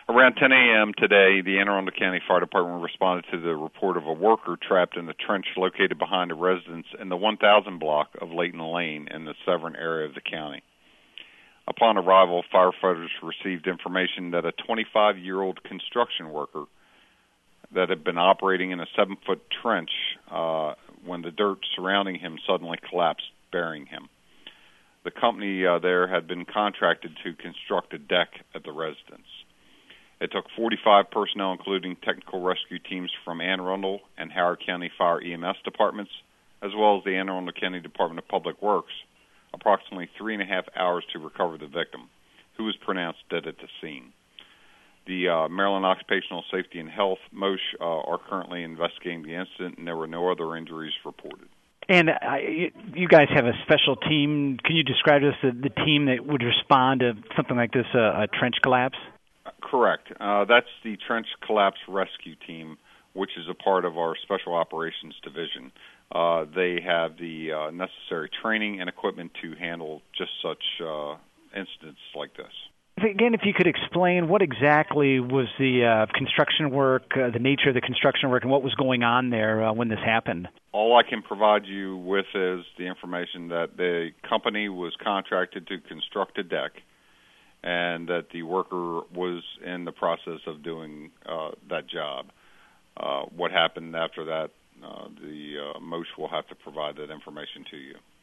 Around 10 a.m. today, the Anne Arundel County Fire Department responded to the report of a worker trapped in the trench located behind a residence in the 1000 block of Layton Lane in the Severn area of the county. Upon arrival, firefighters received information that a 25-year-old construction worker that had been operating in a 7-foot trench when the dirt surrounding him suddenly collapsed, burying him. The company there had been contracted to construct a deck at the residence. It took 45 personnel, including technical rescue teams from Anne Arundel and Howard County Fire EMS departments, as well as the Anne Arundel County Department of Public Works, approximately 3.5 hours to recover the victim, who was pronounced dead at the scene. The Maryland Occupational Safety and Health, MOSH, are currently investigating the incident, and there were no other injuries reported. And you guys have a special team. Can you describe to us the team that would respond to something like this, a trench collapse? Correct. That's the Trench Collapse Rescue Team, which is a part of our Special Operations Division. They have the necessary training and equipment to handle just such incidents like this. Again, if you could explain what exactly was the construction work, the nature of the construction work, and what was going on there when this happened. All I can provide you with is the information that the company was contracted to construct a deck, and that the worker was in the process of doing that job. What happened after that, the MOSH will have to provide that information to you.